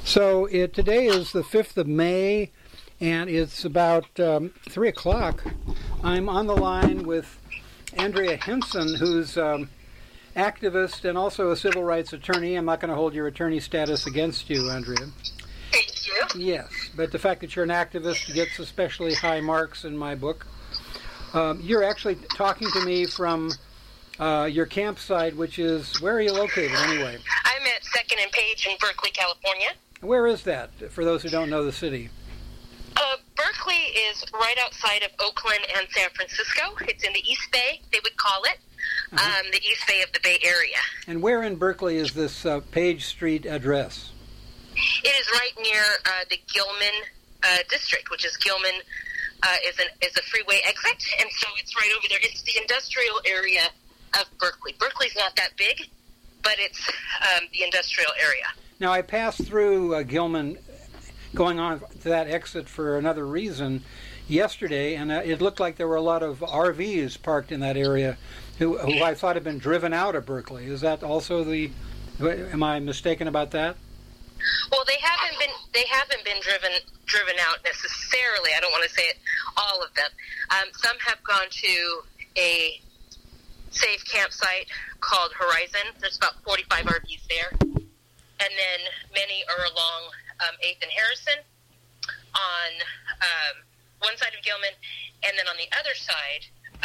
Today is the 5th of May, and it's about 3 o'clock. I'm on the line with Andrea Henson, who's activist and also a civil rights attorney. I'm not going to hold your attorney status against you, Andrea. Thank you. Yes, but the fact that you're an activist gets especially high marks in my book. You're actually talking to me from your campsite, which is, where are you located anyway? I'm at 2nd and Page in Berkeley, California. Where is that, for those who don't know the city? Berkeley is right outside of Oakland and San Francisco. It's in the East Bay, they would call it, the East Bay of the Bay Area. And where in Berkeley is this Page Street address? It is right near the Gilman district, which is Gilman is a freeway exit, and so it's right over there. It's the industrial area of Berkeley. Berkeley's not that big, but it's the industrial area. Now, I passed through Gilman, going on to that exit for another reason yesterday, and it looked like there were a lot of RVs parked in that area who I thought had been driven out of Berkeley. Is that also am I mistaken about that? Well, they haven't been driven out necessarily. I don't want to say it, all of them. Some have gone to a safe campsite called Horizon. There's about 45 RVs there. And then many are along 8th and Harrison on one side of Gilman, and then on the other side,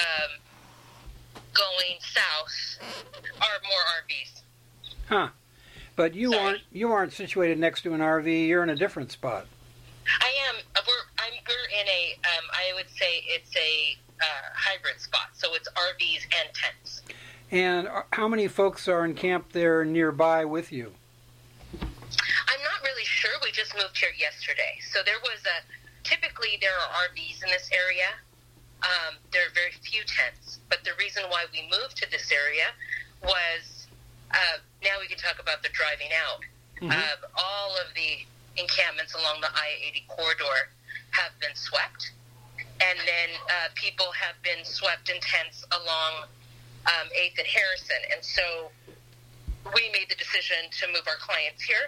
going south, are more RVs. Huh. But you aren't situated next to an RV. You're in a different spot. I am. We're in a. I would say it's a hybrid spot. So it's RVs and tents. And how many folks are encamped there nearby with you? I'm not really sure. We just moved here yesterday. So typically there are RVs in this area. There are very few tents. But the reason why we moved to this area was, now we can talk about the driving out. Mm-hmm. All of the encampments along the I-80 corridor have been swept. And then people have been swept in tents along 8th and Harrison. And so we made the decision to move our clients here.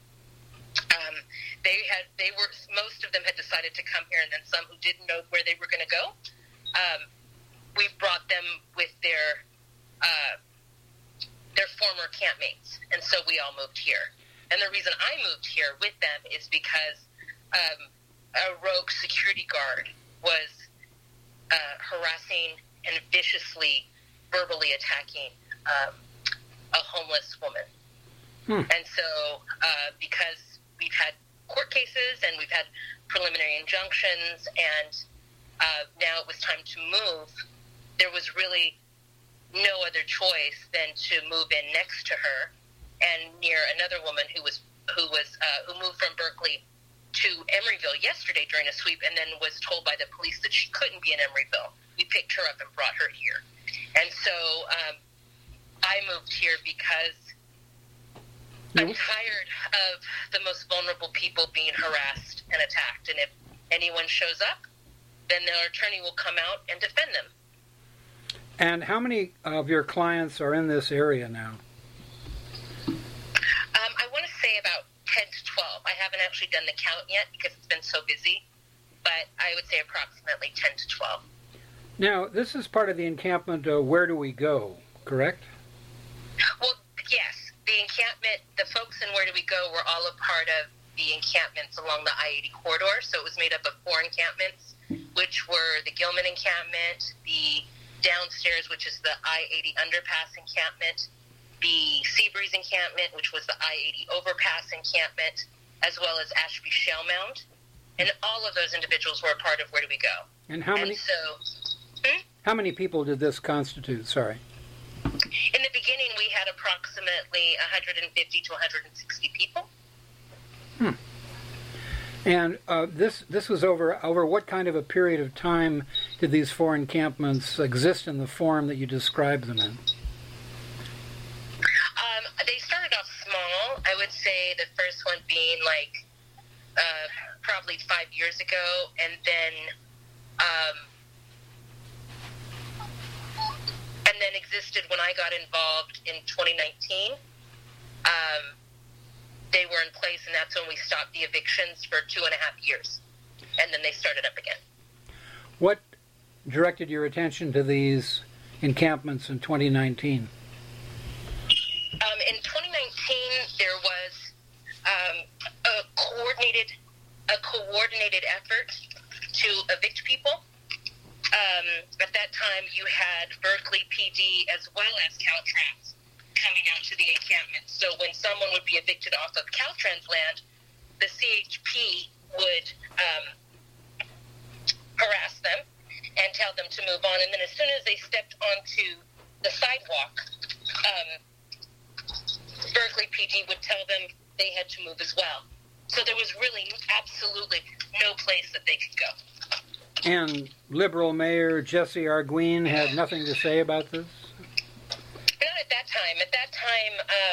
Most of them had decided to come here, and then some who didn't know where they were going to go. We brought them with their former campmates, and so we all moved here. And the reason I moved here with them is because a rogue security guard was harassing and viciously, verbally attacking a homeless woman. And so because we've had court cases and we've had preliminary injunctions, and now it was time to move, there was really no other choice than to move in next to her and near another woman who moved from Berkeley to Emeryville yesterday during a sweep, and then was told by the police that she couldn't be in Emeryville. We picked her up and brought her here. And so I moved here because I'm tired of the most vulnerable people being harassed and attacked. And if anyone shows up, then their attorney will come out and defend them. And how many of your clients are in this area now? I want to say about 10 to 12. I haven't actually done the count yet because it's been so busy, but I would say approximately 10 to 12. Now, this is part of the encampment, Where Do We Go, correct? Well, yes. The encampment, the folks in Where Do We Go were all a part of the encampments along the I-80 corridor, so it was made up of 4 encampments, which were the Gilman encampment, the downstairs, which is the I-80 underpass encampment, the Seabreeze encampment, which was the I-80 overpass encampment, as well as Ashby Shell Mound. And all of those individuals were a part of Where Do We Go. And how many people did this constitute? Sorry. In the beginning, we had approximately 150 to 160 people. And this was over what kind of a period of time did these 4 encampments exist in the form that you described them in? They started off small. I would say the first one being probably 5 years ago, and then existed when I got involved in 2019. they were in place, and that's when we stopped the evictions for 2.5 years. And then they started up again. What directed your attention to these encampments in 2019? In 2019, there was a coordinated effort to evict people. At that time, you had Berkeley PD as well as Caltrans coming out to the encampment. So when someone would be evicted off of Caltrans land, the CHP would harass them and tell them to move on. And then as soon as they stepped onto the sidewalk, Berkeley PD would tell them they had to move as well. So there was really absolutely no place that they could go. And Liberal Mayor Jesse Arguin had nothing to say about this? Not at that time. At that time,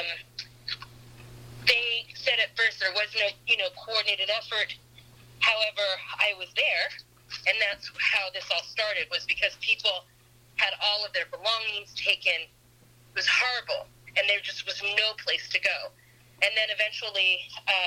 they said at first there was no, coordinated effort. However, I was there, and that's how this all started, was because people had all of their belongings taken. It was horrible, and there just was no place to go. And then eventually,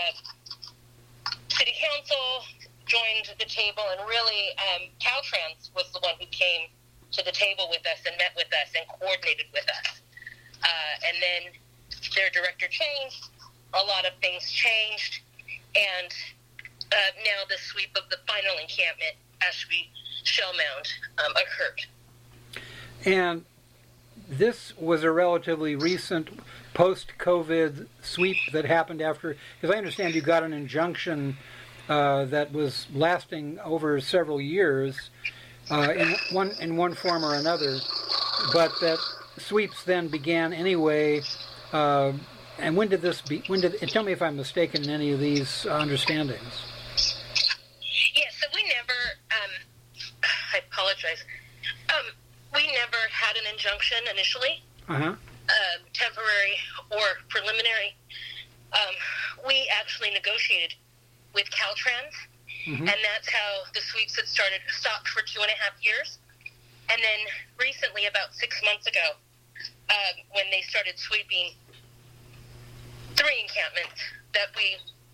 City Council joined the table, and really Caltrans was the one who came to the table with us and met with us and coordinated with us. And then their director changed, a lot of things changed, and now the sweep of the final encampment, Ashby Shell Mound, occurred. And this was a relatively recent post-COVID sweep that happened after, because I understand you got an injunction that was lasting over several years in one form or another, but that sweeps then began anyway. And when did this be? Tell me if I'm mistaken in any of these understandings. Yeah, so we never. I apologize. We never had an injunction initially. Temporary or preliminary. We actually negotiated with Caltrans, and that's how the sweeps had stopped for 2.5 years. And then recently, about 6 months ago, when they started sweeping 3 encampments, that we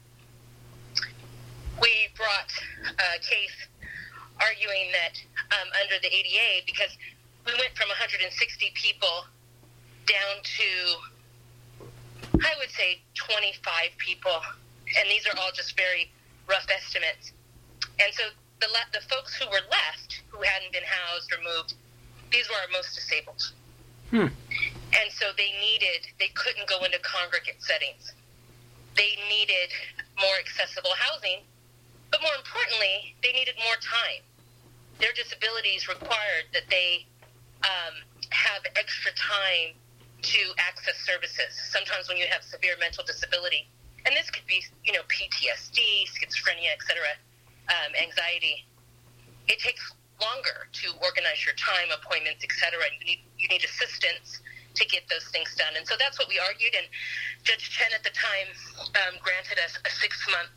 brought a case arguing that under the ADA, because we went from 160 people down to, I would say, 25 people. And these are all just very rough estimates. And so the folks who were left, who hadn't been housed or moved, these were our most disabled. And so they couldn't go into congregate settings. They needed more accessible housing, but more importantly, they needed more time. Their disabilities required that they have extra time to access services. Sometimes when you have severe mental disability, and this could be, PTSD, schizophrenia, etc., anxiety, it takes longer to organize your time, appointments, etc., and you need assistance to get those things done. And so that's what we argued, and Judge Chen at the time granted us a 6-month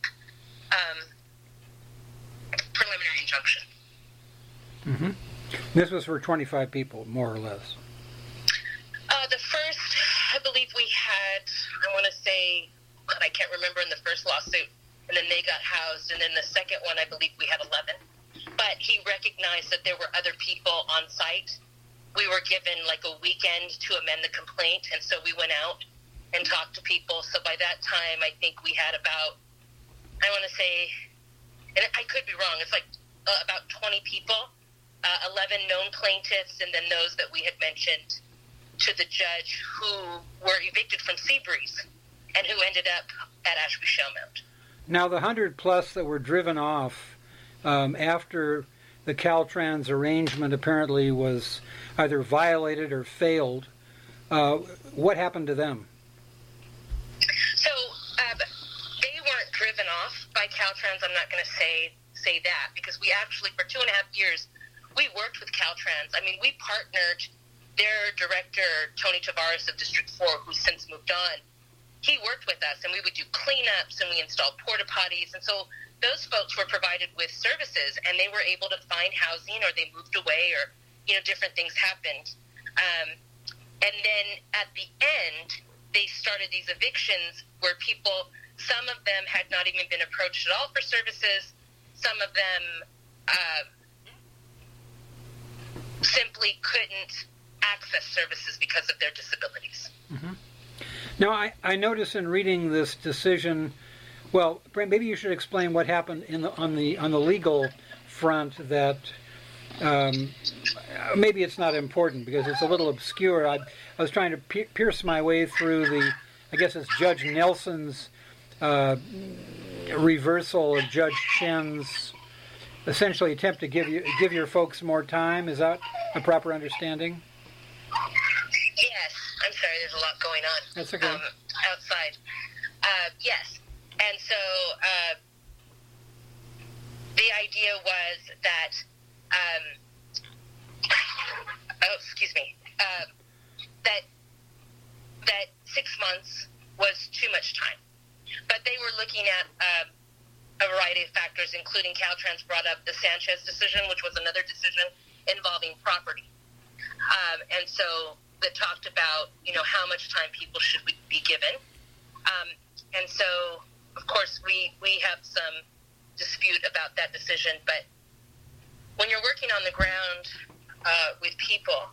preliminary injunction. This was for 25 people, more or less. The first, I believe we had, I want to say, I can't remember in the first lawsuit, and then they got housed, and then the second one, I believe we had 11. But he recognized that there were other people on site. We were given like a weekend to amend the complaint, and so we went out and talked to people. So by that time, I think we had about, I want to say, and I could be wrong, it's like about 20 people, 11 known plaintiffs, and then those that we had mentioned to the judge who were evicted from Seabreeze and who ended up at Ashby Shell Mound. Now, the 100 plus that were driven off after the Caltrans arrangement apparently was either violated or failed, what happened to them? So they weren't driven off by Caltrans. I'm not going to say that, because we actually, for 2.5 years, we worked with Caltrans. I mean, we partnered. Their director, Tony Tavares of District 4, who's since moved on, he worked with us, and we would do cleanups, and we installed porta potties, and so those folks were provided with services, and they were able to find housing, or they moved away, or different things happened. And then at the end, they started these evictions where people some of them had not even been approached at all for services. Some of them simply couldn't access services because of their disabilities. Mm-hmm. Now, I notice in reading this decision, well, maybe you should explain what happened on the legal front. That maybe it's not important because it's a little obscure. I was trying to pierce my way through I guess it's Judge Nelson's reversal of Judge Chen's essentially attempt to give your folks more time. Is that a proper understanding? Yes. I'm sorry, there's a lot going on. That's okay. Outside. Yes. And so the idea was that, that 6 months was too much time. But they were looking at a variety of factors, including Caltrans brought up the Sanchez decision, which was another decision involving property. And so that talked about, how much time people should be given. And so, of course, we have some dispute about that decision. But when you're working on the ground with people,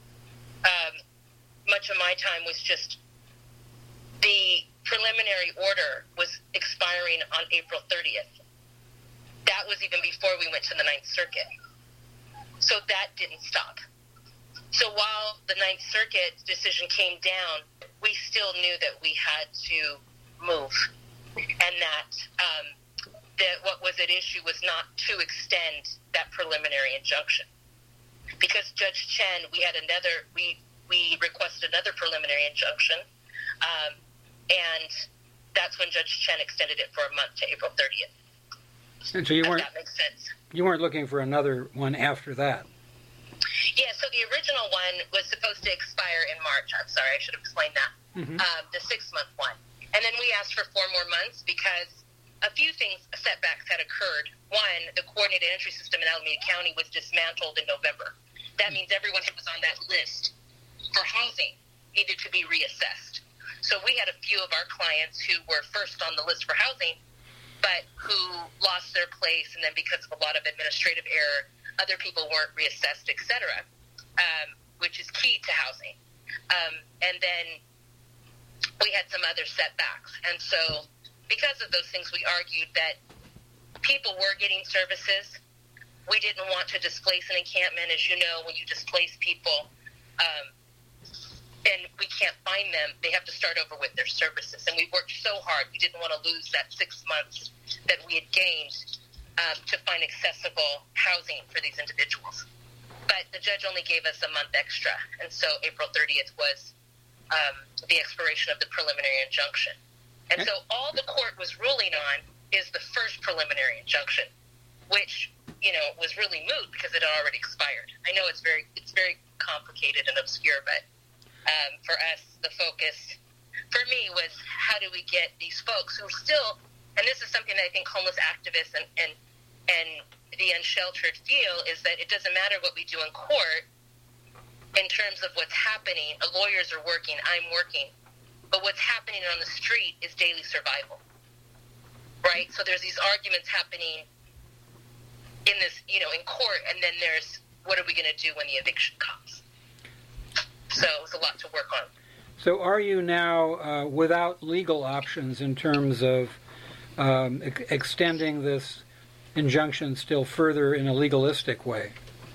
much of my time was just the preliminary order was expiring on April 30th. That was even before we went to the Ninth Circuit. So that didn't stop. So while the Ninth Circuit decision came down, we still knew that we had to move, and that what was at issue was not to extend that preliminary injunction. Because Judge Chen, we requested another preliminary injunction, and that's when Judge Chen extended it for a month to April 30th. And so that makes sense. You weren't looking for another one after that. Yeah, so the original one was supposed to expire in March. I'm sorry, I should have explained that. Mm-hmm. The 6-month one. And then we asked for 4 more months because a few setbacks had occurred. One, the coordinated entry system in Alameda County was dismantled in November. That means everyone who was on that list for housing needed to be reassessed. So we had a few of our clients who were first on the list for housing, but who lost their place, and then because of a lot of administrative error, other people weren't reassessed, etc., which is key to housing. And then we had some other setbacks. And so because of those things, we argued that people were getting services. We didn't want to displace an encampment. As you know, when you displace people and we can't find them, they have to start over with their services. And we worked so hard. We didn't want to lose that 6 months that we had gained to find accessible housing for these individuals. But the judge only gave us a month extra, and so April 30th was the expiration of the preliminary injunction. And so all the court was ruling on is the first preliminary injunction, which, was really moot because it had already expired. I know it's very complicated and obscure, but for us, the focus for me was how do we get these folks who still, and this is something that I think homeless activists and the unsheltered feel, is that it doesn't matter what we do in court in terms of what's happening. Lawyers are working, I'm working, but what's happening on the street is daily survival, right? So there's these arguments happening in this, in court, and then there's what are we going to do when the eviction comes? So it was a lot to work on. So are you now without legal options in terms of extending this injunction still further in a legalistic way?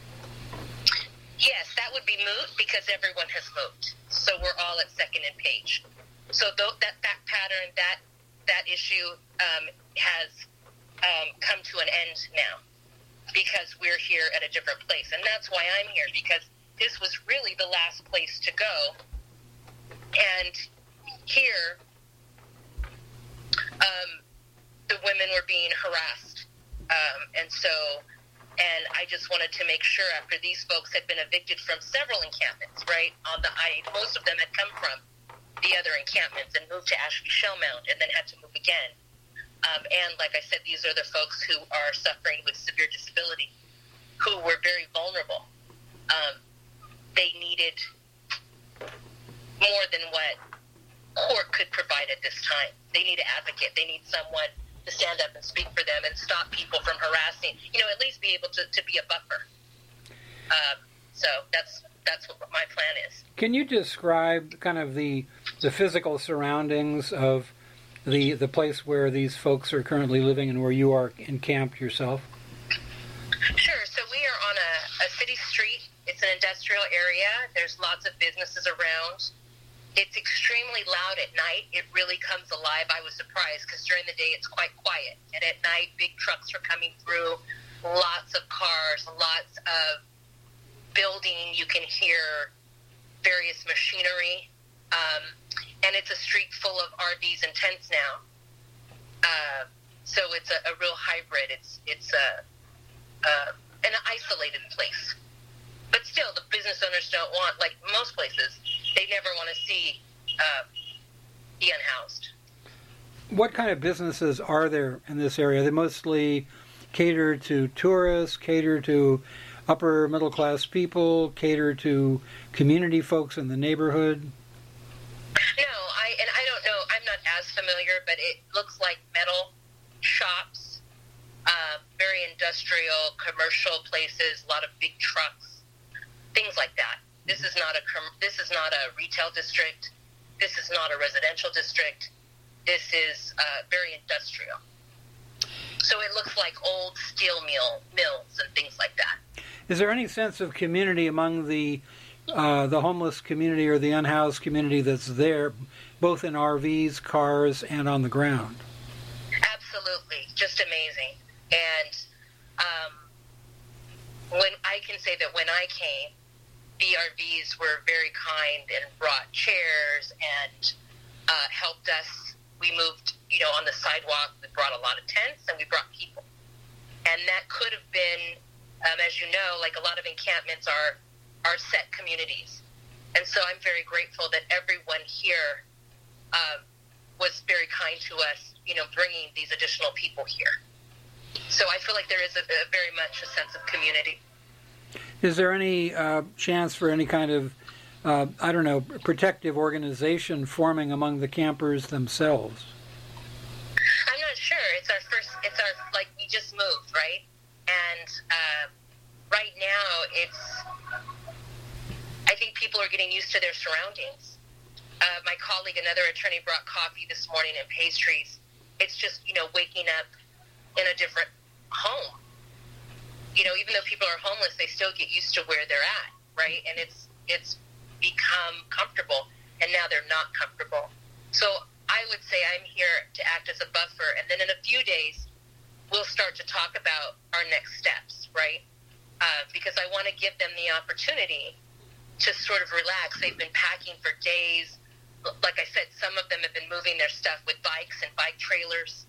Yes, that would be moot because everyone has moved. So we're all at second and page. So that pattern, that issue has come to an end now because we're here at a different place. And that's why I'm here, because this was really the last place to go. And here, the women were being harassed. And I just wanted to make sure, after these folks had been evicted from several encampments, right, most of them had come from the other encampments and moved to Ashby Shellmound and then had to move again. And like I said, these are the folks who are suffering with severe disability, who were very vulnerable. They needed more than what court could provide at this time. They need an advocate. They need someone to stand up and speak for them and stop people from harassing, at least be able to be a buffer. So that's what my plan is. Can you describe kind of the physical surroundings of the place where these folks are currently living and where you are encamped yourself? Sure. So we are on a city street. It's an industrial area. There's lots of businesses around. It's extremely loud at night. It really comes alive. I was surprised because during the day it's quite quiet. And at night, big trucks are coming through, lots of cars, lots of building. You can hear various machinery. And it's a street full of RVs and tents now. So it's a real hybrid. It's an isolated place. But still, the business owners don't want, like most places, they never want to see the unhoused. What kind of businesses are there in this area? They mostly cater to tourists, cater to upper middle class people, cater to community folks in the neighborhood? No, I don't know. I'm not as familiar, but it looks like metal shops, very industrial, commercial places, a lot of big trucks, things like that. This is not a retail district. This is not a residential district. This is very industrial. So it looks like old steel mills and things like that. Is there any sense of community among the homeless community or the unhoused community that's there, both in RVs, cars, and on the ground? Absolutely, just amazing. And when I can say that when I came, the RVs were very kind and brought chairs and helped us. We moved, on the sidewalk. We brought a lot of tents and we brought people. And that could have been, as you know, like a lot of encampments are set communities. And so I'm very grateful that everyone here was very kind to us, bringing these additional people here. So I feel like there is a very much a sense of community. Is there any chance for any kind of, protective organization forming among the campers themselves? I'm not sure. We just moved, right? And right now I think people are getting used to their surroundings. My colleague, another attorney, brought coffee this morning and pastries. It's just, waking up in a different home. Even though people are homeless, they still get used to where they're at, right? And it's become comfortable, and now they're not comfortable. So I would say I'm here to act as a buffer, and then in a few days, we'll start to talk about our next steps, right? Because I want to give them the opportunity to sort of relax. They've been packing for days. Like I said, some of them have been moving their stuff with bikes and bike trailers.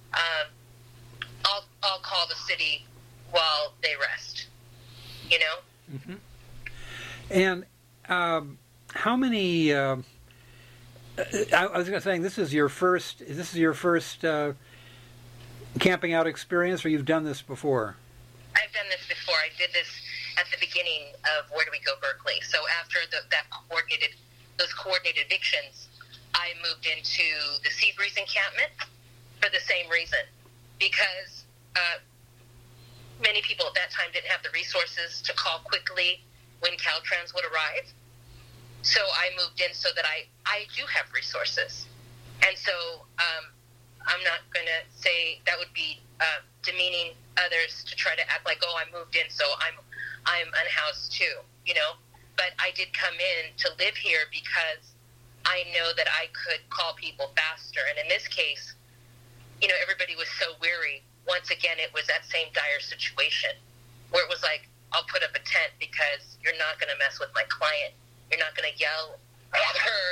I'll call the city while they rest, Mm-hmm. And how many? I was going to say, this is your first camping out experience, or you've done this before? I've done this before. I did this at the beginning of Where Do We Go Berkeley. So after those coordinated evictions, I moved into the Seabreeze encampment for the same reason, because many people at that time didn't have the resources to call quickly when Caltrans would arrive. So I moved in so that I do have resources. And so I'm not going to say that would be demeaning others to try to act like, oh, I moved in, so I'm unhoused too, But I did come in to live here because I know that I could call people faster. And in this case, everybody was so weary. Once again, it was that same dire situation where it was like, I'll put up a tent because you're not going to mess with my client. You're not going to yell at her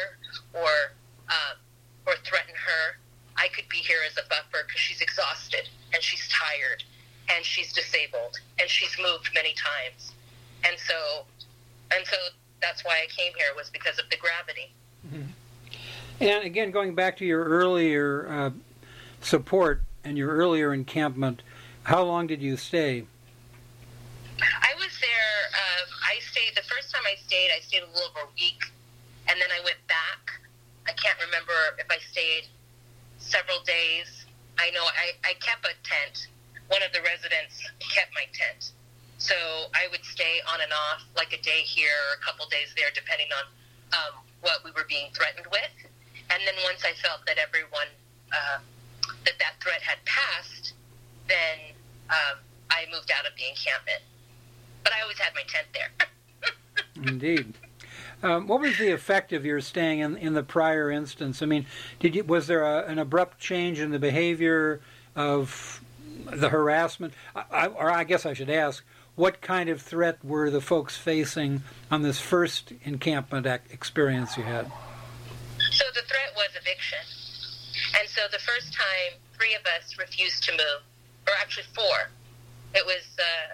or threaten her. I could be here as a buffer because she's exhausted and she's tired and she's disabled and she's moved many times. And so that's why I came here, was because of the gravity. Mm-hmm. And again, going back to your earlier support and your earlier encampment, how long did you stay? I was there, the first time I stayed a little over a week, and then I went back. I can't remember if I stayed several days. I know I kept a tent. One of the residents kept my tent. So I would stay on and off, like a day here or a couple days there, depending on what we were being threatened with. And then once I felt that everyone, that threat had passed, then I moved out of the encampment. But I always had my tent there. Indeed. What was the effect of your staying in the prior instance? I mean, was there an abrupt change in the behavior of the harassment? Or I guess I should ask, what kind of threat were the folks facing on this first encampment experience you had? So the threat was eviction. And so the first time, 3 of us refused to move, or actually 4. It was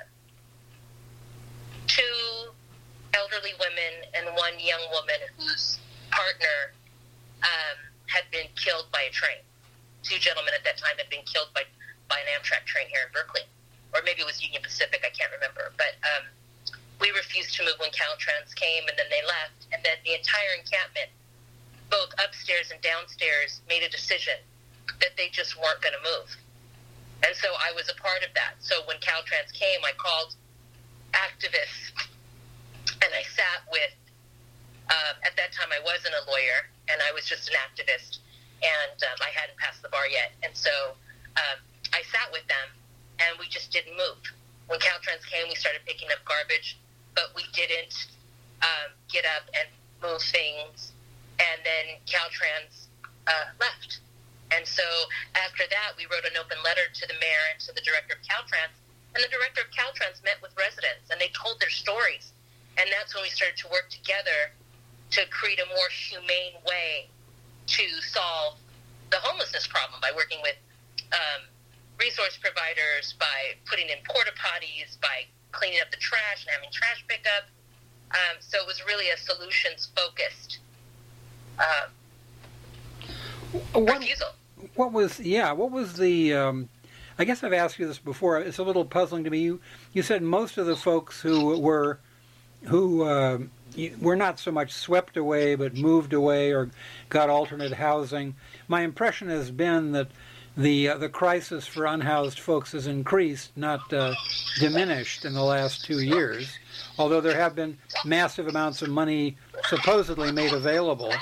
2 elderly women and 1 young woman whose partner had been killed by a train. 2 gentlemen at that time had been killed by an Amtrak train here in Berkeley. Or maybe it was Union Pacific, I can't remember. But we refused to move when Caltrans came, and then they left. And then the entire encampment, both upstairs and downstairs, made a decision that they just weren't going to move. And so I was a part of that. So when Caltrans came, I called activists, and I sat with, at that time I wasn't a lawyer, and I was just an activist, and I hadn't passed the bar yet. And so I sat with them, and we just didn't move. When Caltrans came, we started picking up garbage, but we didn't get up and move things. And then Caltrans left. And so after that, we wrote an open letter to the mayor and to the director of Caltrans. And the director of Caltrans met with residents, and they told their stories. And that's when we started to work together to create a more humane way to solve the homelessness problem by working with resource providers, by putting in porta potties, by cleaning up the trash and having trash pickup. So it was really a solutions-focused refusal. What was the, I guess I've asked you this before, it's a little puzzling to me. You said most of the folks who were not so much swept away but moved away or got alternate housing. My impression has been that the crisis for unhoused folks has increased, not diminished in the last 2 years, although there have been massive amounts of money supposedly made available.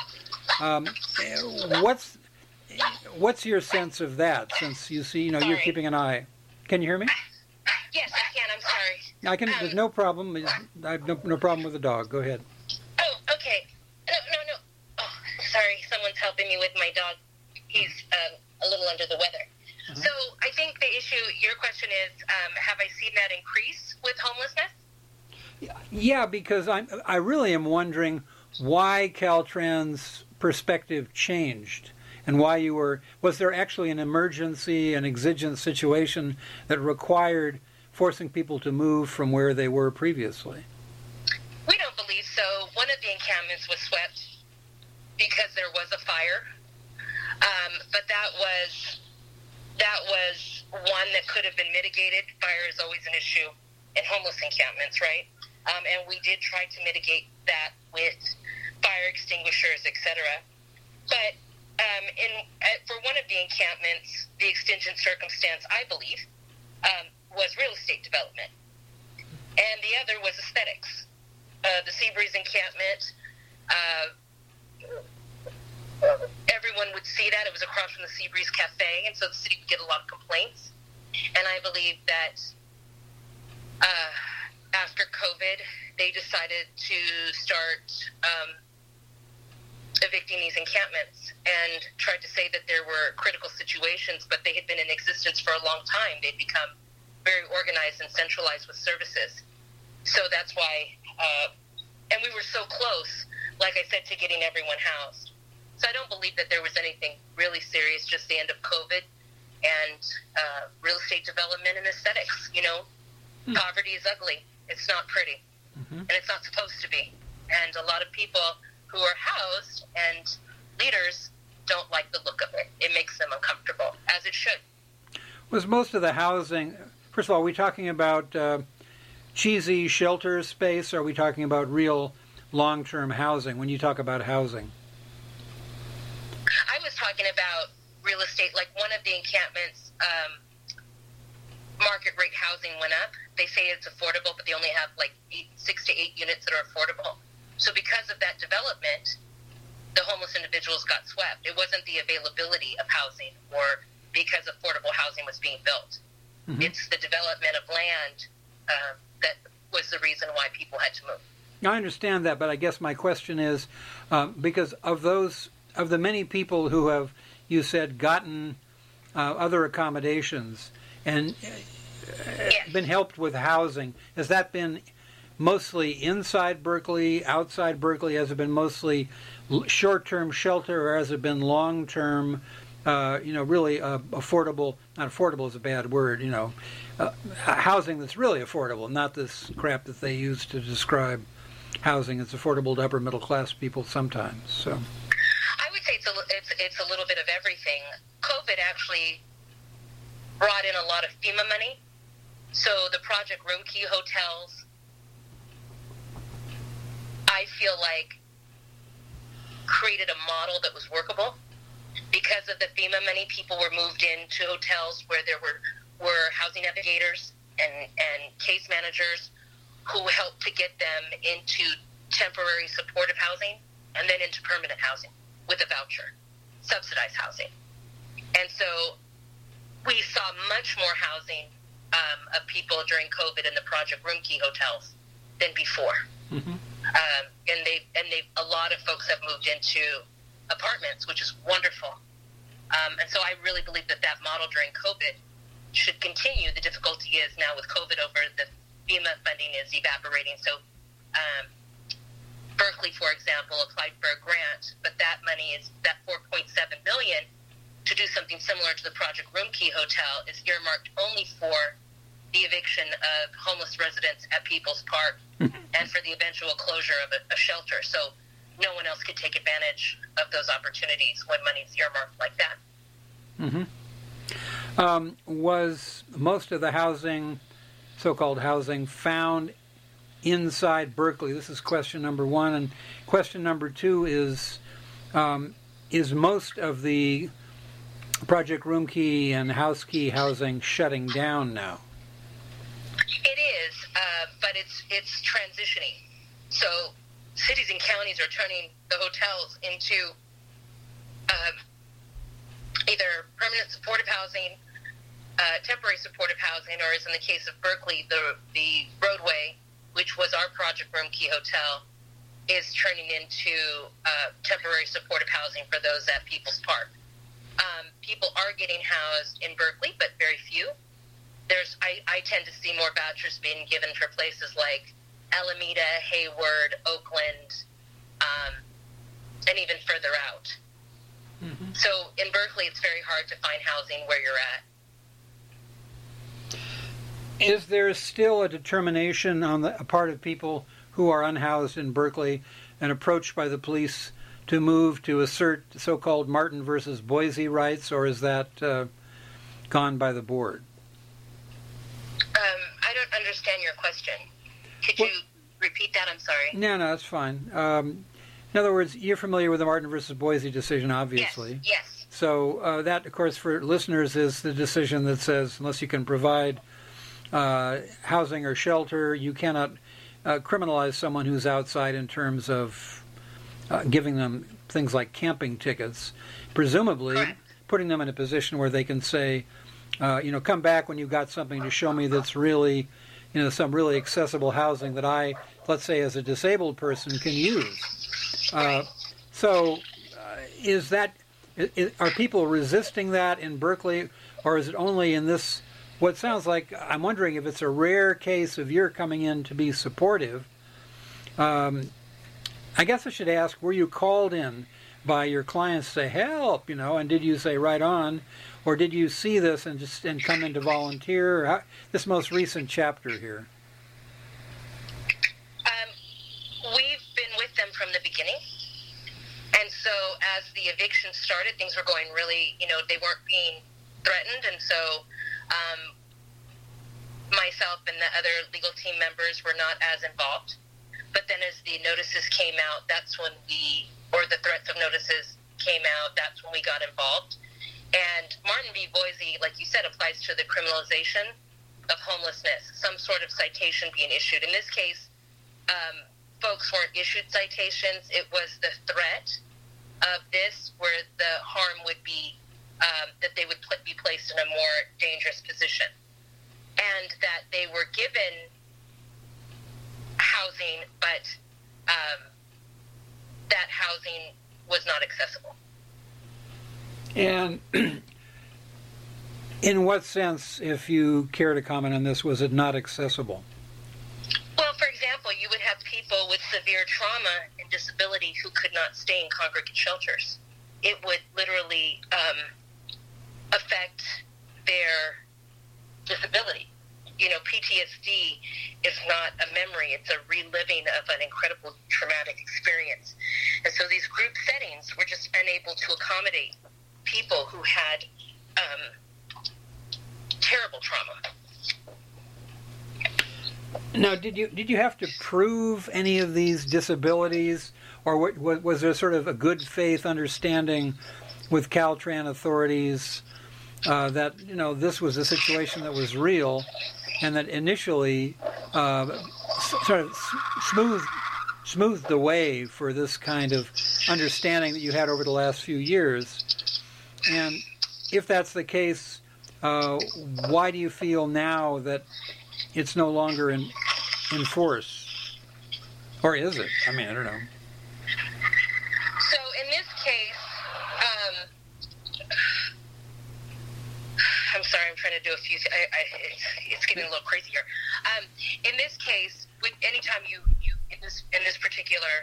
What's your sense of that, since you're keeping an eye? Can you hear me? Yes, I can. I'm sorry. I can. There's no problem. I have no problem with the dog. Go ahead. Oh, okay. No. Oh, sorry. Someone's helping me with my dog. He's a little under the weather. Uh-huh. So I think the issue, your question is, have I seen that increase with homelessness? Yeah, because I really am wondering why Caltrans' perspective changed, and why was there actually an emergency, an exigent situation that required forcing people to move from where they were previously? We don't believe so. One of the encampments was swept because there was a fire, but that was one that could have been mitigated. Fire is always an issue in homeless encampments, right? And we did try to mitigate that with fire extinguishers, etc. But for one of the encampments, the extingent circumstance, I believe, was real estate development. And the other was aesthetics. The Seabreeze encampment, everyone would see that. It was across from the Seabreeze Cafe, and so the city would get a lot of complaints. And I believe that after COVID, they decided to start evicting these encampments and tried to say that there were critical situations, but they had been in existence for a long time. They'd become very organized and centralized with services. So that's why, and we were so close, like I said, to getting everyone housed. So I don't believe that there was anything really serious, just the end of COVID and real estate development and aesthetics. Poverty is ugly. It's not pretty. Mm-hmm. And it's not supposed to be. And a lot of people who are housed and leaders don't like the look of it. It makes them uncomfortable, as it should. Was most of the housing, first of all, are we talking about cheesy shelter space, or are we talking about real long-term housing when you talk about housing? talking about real estate, like one of the encampments, market rate housing went up. They say it's affordable, but they only have like 6 to 8 units that are affordable. So because of that development, the homeless individuals got swept. It wasn't the availability of housing or because affordable housing was being built. Mm-hmm. It's the development of land that was the reason why people had to move. I understand that, but I guess my question is, because of the many people who have, you said, gotten other accommodations and been helped with housing, has that been mostly inside Berkeley, outside Berkeley? Has it been mostly short-term shelter, or has it been long-term, really affordable? Not affordable is a bad word, housing that's really affordable, not this crap that they use to describe housing that's affordable to upper middle class people sometimes. So I would say it's a little bit of everything. COVID actually brought in a lot of FEMA money. So the Project Room Key hotels, I feel like, created a model that was workable. Because of the FEMA money, people were moved into hotels where there were housing navigators and case managers who helped to get them into temporary supportive housing and then into permanent housing with a voucher, subsidized housing. And so we saw much more housing of people during COVID in the Project Room Key hotels than before. Mm-hmm. And a lot of folks have moved into apartments, which is wonderful. And so I really believe that model during COVID should continue. The difficulty is now with COVID over, the FEMA funding is evaporating. So Berkeley, for example, applied for a grant, but that money is, that $4.7 million to do something similar to the Project Room Key Hotel, is earmarked only for the eviction of homeless residents at People's Park and for the eventual closure of a shelter. So no one else could take advantage of those opportunities when money's earmarked like that. Mm-hmm. Was most of the housing, so-called housing, found inside Berkeley? This is question number one. And question number two is most of the Project Room Key and House Key housing shutting down now? It is, but it's transitioning. So cities and counties are turning the hotels into either permanent supportive housing, temporary supportive housing, or as in the case of Berkeley, the Broadway, which was our Project Room Key Hotel, is turning into temporary supportive housing for those at People's Park. People are getting housed in Berkeley, but very few. I tend to see more vouchers being given for places like Alameda, Hayward, Oakland, and even further out. Mm-hmm. So in Berkeley, it's very hard to find housing where you're at. Is there still a determination on the part of people who are unhoused in Berkeley and approached by the police to move to assert so-called Martin versus Boise rights, or is that gone by the board? I don't understand your question. Could you repeat that? I'm sorry. No, that's fine. In other words, you're familiar with the Martin versus Boise decision, obviously. Yes. So that, of course, for listeners, is the decision that says unless you can provide housing or shelter, you cannot criminalize someone who's outside in terms of giving them things like camping tickets, presumably Correct. Putting them in a position where they can say, come back when you've got something to show me that's really, some really accessible housing that I, let's say as a disabled person, can use. Are people resisting that in Berkeley, or is it only in this, what sounds like, I'm wondering if it's a rare case of your coming in to be supportive. I guess I should ask, were you called in by your clients to say, help, and did you say right on, or did you see this and come in to volunteer? This most recent chapter here. We've been with them from the beginning. And so as the eviction started, things were going really, they weren't being threatened. And so myself and the other legal team members were not as involved. But then as the notices came out, that's when or the threats of notices came out, that's when we got involved. And Martin v. Boise, like you said, applies to the criminalization of homelessness, some sort of citation being issued. In this case, folks weren't issued citations. It was the threat of this where the harm would be that they would be placed in a more dangerous position, and that they were given housing, but that housing was not accessible. And in what sense, if you care to comment on this, was it not accessible? Well, for example, you would have people with severe trauma and disability who could not stay in congregate shelters. It would literally affect their disability. You know, PTSD is not a memory, it's a reliving of an incredible traumatic experience. And so these group settings were just unable to accommodate people who had terrible trauma. Now, did you have to prove any of these disabilities, or was there sort of a good faith understanding with Caltran authorities that this was a situation that was real, and that initially sort of smoothed the way for this kind of understanding that you had over the last few years? And if that's the case, why do you feel now that it's no longer in force? Or is it? I mean, I don't know. So in this case, I'm sorry, I'm trying to do a few things. It's getting a little crazy here. In this case, anytime you in this particular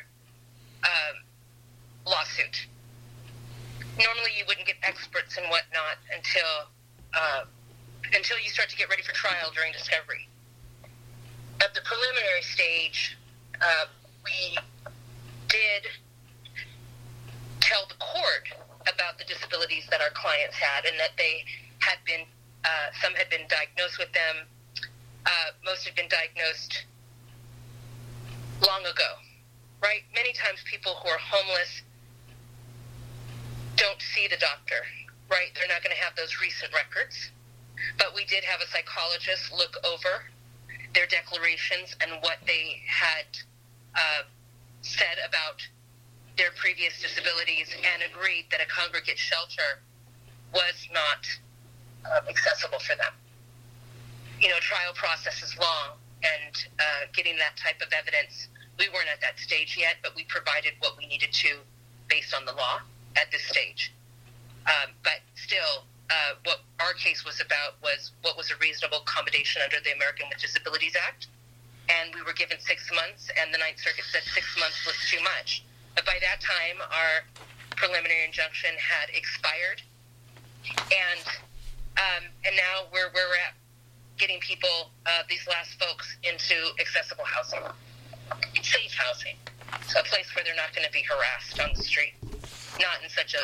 lawsuit, normally you wouldn't get experts and whatnot until you start to get ready for trial during discovery. At the preliminary stage, we did tell the court about the disabilities that our clients had, and that they had been, some had been diagnosed with them. Most had been diagnosed long ago, right? Many times people who are homeless don't see the doctor, right? They're not going to have those recent records. But we did have a psychologist look over their declarations and what they had said about their previous disabilities, and agreed that a congregate shelter was not accessible for them. You know, trial process is long, and getting that type of evidence, we weren't at that stage yet, but we provided what we needed to based on the law at this stage. But still, what our case was about was what was a reasonable accommodation under the American with Disabilities Act. And we were given 6 months, and the Ninth Circuit said 6 months was too much. But by that time, our preliminary injunction had expired. And now we're at getting people, these last folks, into accessible housing, safe housing, so a place where they're not going to be harassed on the street, not in such a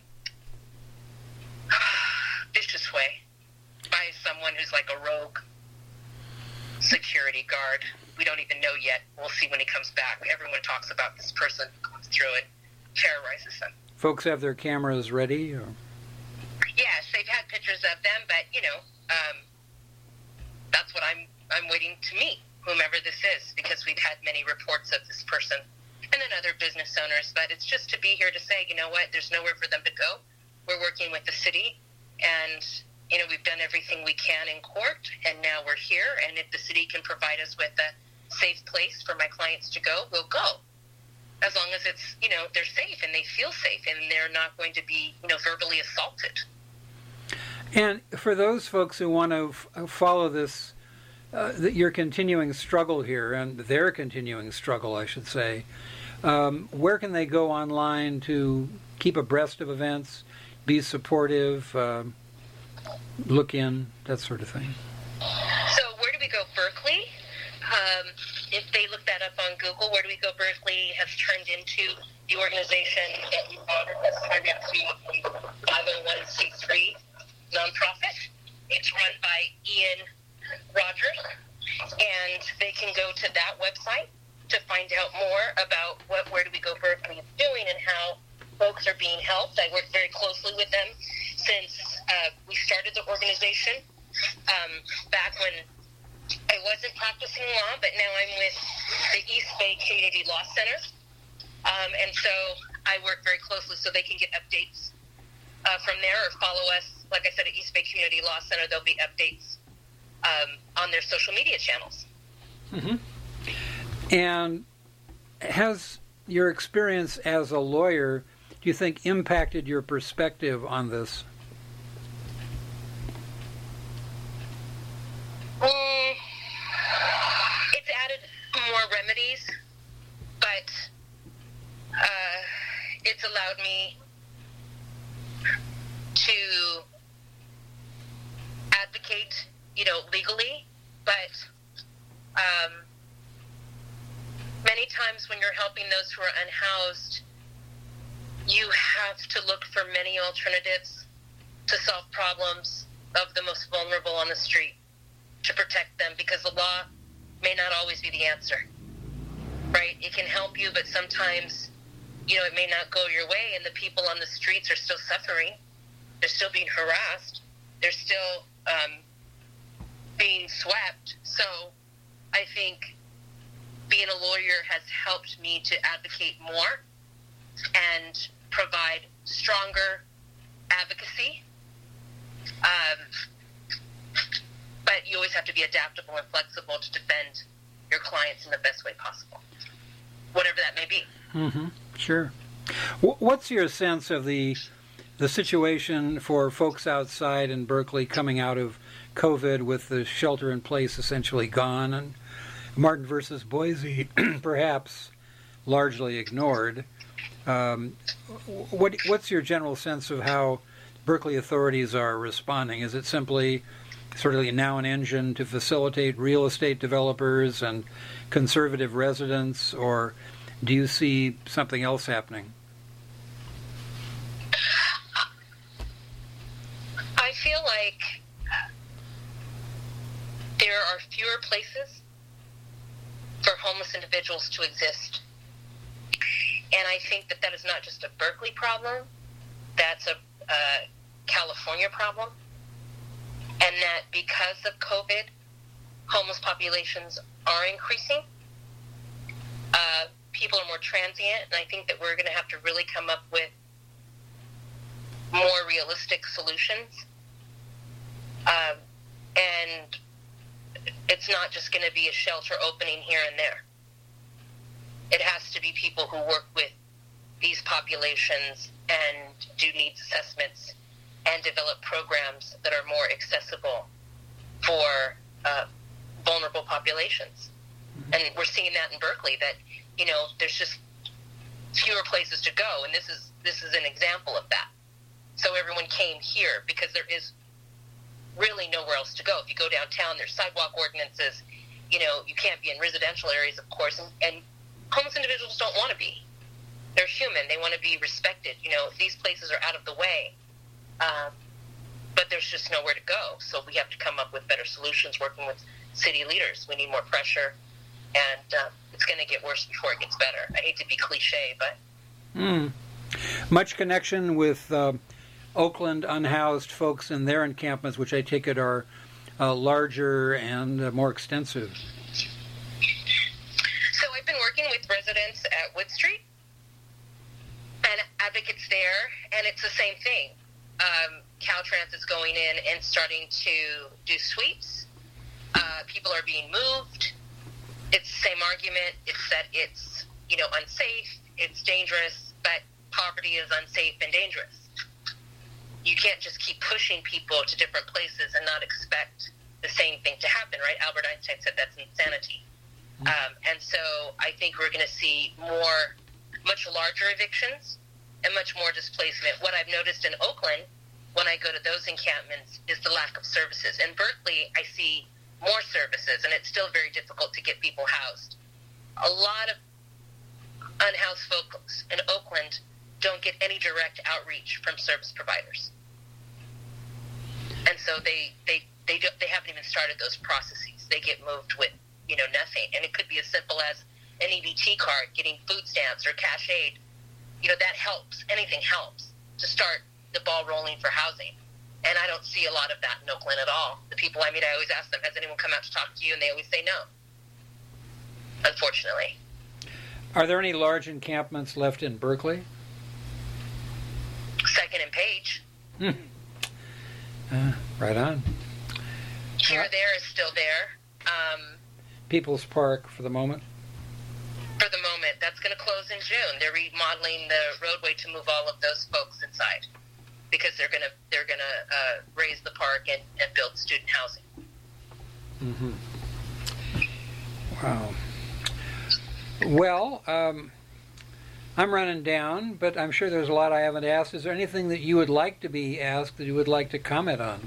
vicious way by someone who's like a rogue security guard. We don't even know yet. We'll see when he comes back. Everyone talks about this person who comes through and terrorizes them. Folks have their cameras ready? Or? Yes, they've had pictures of them, but, that's what I'm waiting to meet, whomever this is, because we've had many reports of this person and then other business owners. But it's just to be here to say, you know what, there's nowhere for them to go. We're working with the city, and, we've done everything we can in court, and now we're here. And if the city can provide us with a safe place for my clients to go, we'll go. As long as it's, they're safe and they feel safe and they're not going to be, verbally assaulted. And for those folks who want to follow this, your continuing struggle here, and their continuing struggle, I should say, where can they go online to keep abreast of events, be supportive, look in, that sort of thing? So where do we go? Berkeley. If they look that up on Google, Where Do We Go Berkeley has turned into the organization that we founded, has turned into a 501c3 nonprofit. It's run by Ian Rogers, and they can go to that website to find out more about what Where Do We Go Berkeley is doing and how folks are being helped. I work very closely with them since we started the organization back when I wasn't practicing law, but now I'm with the East Bay Community Law Center. And so I work very closely so they can get updates from there or follow us. Like I said, at East Bay Community Law Center, there'll be updates on their social media channels. Mm-hmm. And has your experience as a lawyer, do you think, impacted your perspective on this? It's added more remedies, but it's allowed me to advocate, legally, but many times when you're helping those who are unhoused, you have to look for many alternatives to solve problems of the most vulnerable on the street, to protect them, because the law may not always be the answer, right? It can help you, but sometimes, it may not go your way, and the people on the streets are still suffering. They're still being harassed. They're still being swept. So I think being a lawyer has helped me to advocate more and provide stronger advocacy. But you always have to be adaptable and flexible to defend your clients in the best way possible, whatever that may be. Mm-hmm. Sure. What's your sense of the situation for folks outside in Berkeley coming out of COVID with the shelter in place essentially gone, and Martin versus Boise perhaps largely ignored? What's your general sense of how Berkeley authorities are responding? Is it simply sort of now an engine to facilitate real estate developers and conservative residents, or do you see something else happening? I feel like there are fewer places for homeless individuals to exist. And I think that is not just a Berkeley problem, that's a California problem. And that because of COVID, homeless populations are increasing. People are more transient, and I think that we're going to have to really come up with more realistic solutions. And it's not just going to be a shelter opening here and there. It has to be people who work with these populations and do needs assessments and develop programs that are more accessible for vulnerable populations. And we're seeing that in Berkeley, that, there's just fewer places to go, and this is an example of that. So everyone came here because there is really nowhere else to go. If you go downtown, there's sidewalk ordinances. You can't be in residential areas, of course, and homeless individuals don't want to be. They're human. They want to be respected. These places are out of the way. But there's just nowhere to go. So we have to come up with better solutions, working with city leaders. We need more pressure, and it's going to get worse before it gets better. I hate to be cliche, but... Much connection with Oakland unhoused folks in their encampments, which I take it are larger and more extensive. So I've been working with residents at Wood Street and advocates there, and it's the same thing. Caltrans is going in and starting to do sweeps. People are being moved. It's the same argument. It's that it's, unsafe, it's dangerous, but poverty is unsafe and dangerous. You can't just keep pushing people to different places and not expect the same thing to happen, right? Albert Einstein said that's insanity. And so I think we're going to see much larger evictions and much more displacement. What I've noticed in Oakland, when I go to those encampments, is the lack of services. In Berkeley, I see more services, and it's still very difficult to get people housed. A lot of unhoused folks in Oakland don't get any direct outreach from service providers. And so they haven't even started those processes. They get moved with, nothing. And it could be as simple as an EBT card, getting food stamps or cash aid, that helps. Anything helps to start the ball rolling for housing. And I don't see a lot of that in Oakland at all. The people I meet, I always ask them, has anyone come out to talk to you? And they always say no, unfortunately. Are there any large encampments left in Berkeley? Second and Page. Right on. Here, There is still there. People's Park for the moment? For the moment. That's going to close in June. They're remodeling the roadway to move all of those folks inside, because they're gonna raise the park and build student housing. Mm-hmm. Wow. Well, I'm running down, but I'm sure there's a lot I haven't asked. Is there anything that you would like to be asked that you would like to comment on?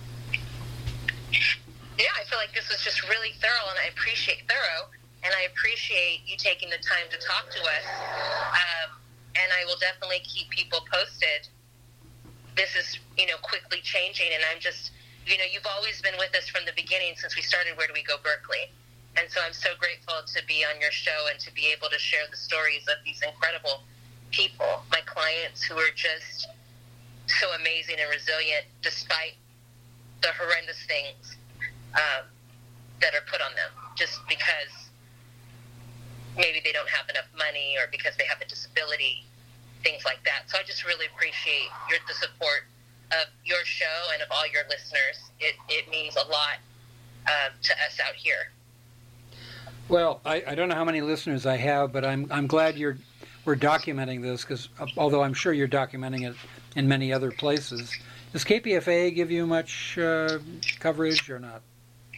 Yeah, I feel like this was just really thorough, and I appreciate you taking the time to talk to us. And I will definitely keep people posted. This is, quickly changing, and I'm just, you've always been with us from the beginning since we started Where Do We Go Berkeley. And so I'm so grateful to be on your show and to be able to share the stories of these incredible people, my clients who are just so amazing and resilient despite the horrendous things that are put on them, just because maybe they don't have enough money or because they have a disability, things like that. So I just really appreciate the support of your show and of all your listeners. It means a lot to us out here. Well, I don't know how many listeners I have, but I'm glad we're documenting this, because although I'm sure you're documenting it in many other places. Does KPFA give you much coverage or not?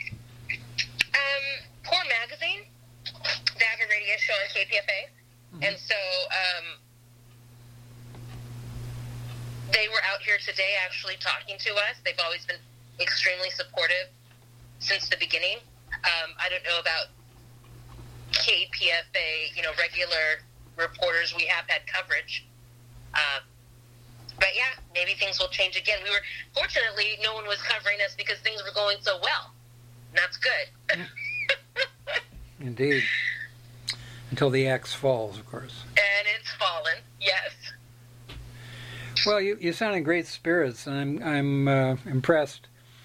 Core Magazine, they have a radio show on KPFA, and so they were out here today actually talking to us. They've always been extremely supportive since the beginning. I don't know about KPFA, regular reporters. We have had coverage. But yeah, maybe things will change again. Fortunately, no one was covering us because things were going so well. And that's good. Indeed. Until the axe falls, of course. And it's fallen, yes. Well, you sound in great spirits, and I'm impressed.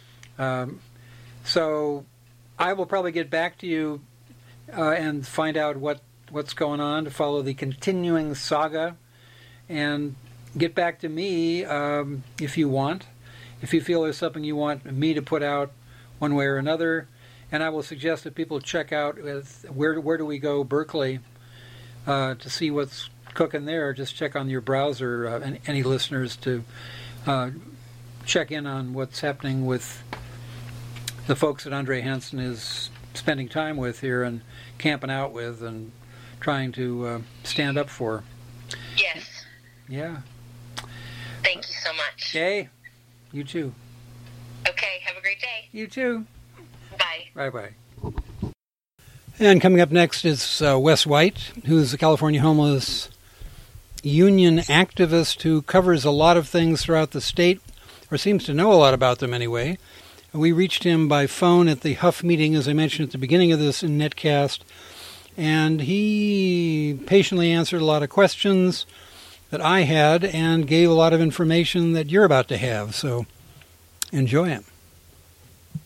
So I will probably get back to you and find out what's going on, to follow the continuing saga, and get back to me if you want. If you feel there's something you want me to put out one way or another, and I will suggest that people check out Where Do We Go Berkeley to see what's cooking there. Just check on your browser, and any listeners to check in on what's happening with the folks that Andre Hansen is spending time with here and camping out with and trying to stand up for. Yes. Yeah. Thank you so much. Okay. You too. Okay. Have a great day. You too. Bye. Bye-bye. And coming up next is Wes White, who's a California Homeless Union activist who covers a lot of things throughout the state, or seems to know a lot about them anyway. We reached him by phone at the Huff meeting, as I mentioned at the beginning of this in Netcast, and he patiently answered a lot of questions that I had and gave a lot of information that you're about to have, so enjoy him.